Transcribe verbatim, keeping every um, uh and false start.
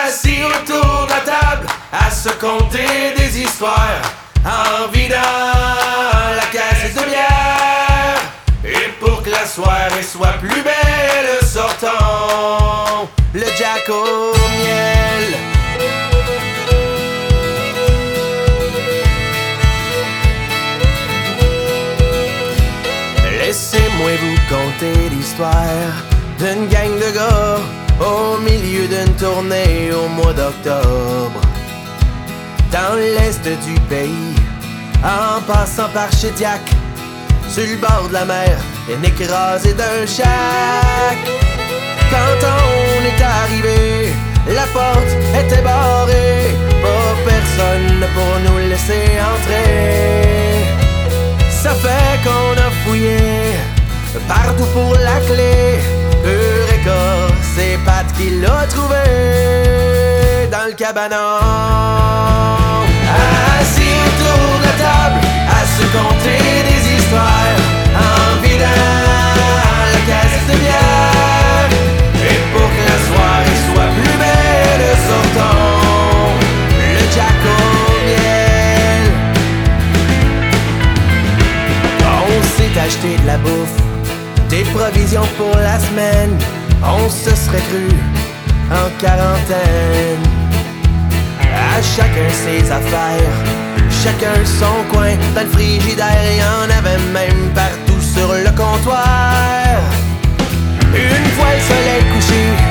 Assis autour de la table, à se conter des histoires, en vidant la caisse de bière. Et pour que la soirée soit plus belle, sortons le Jack au miel. Laissez-moi vous conter l'histoire d'une gang de gars au milieu d'une tournée au mois d'octobre. Dans l'est du pays, en passant par Shediac, sur le bord de la mer, bien écrasé d'un shack. Quand on est arrivé, la porte était barrée, pas personne pour nous laisser entrer. Ça fait qu'on a fouillé partout pour la clé. Eureka, c'est Pat qui l'a trouvé dans le cabanon. Assis autour de la table, à se conter des histoires, en vidant la caisse de bière. Et pour que la soirée soit plus belle, sortons le Jack au miel. On s'est acheté de la bouffe, des provisions pour la semaine. On se serait cru en quarantaine. À chacun ses affaires, chacun son coin. Dans le frigidaire, il y en avait même partout sur le comptoir. Une fois le soleil couché,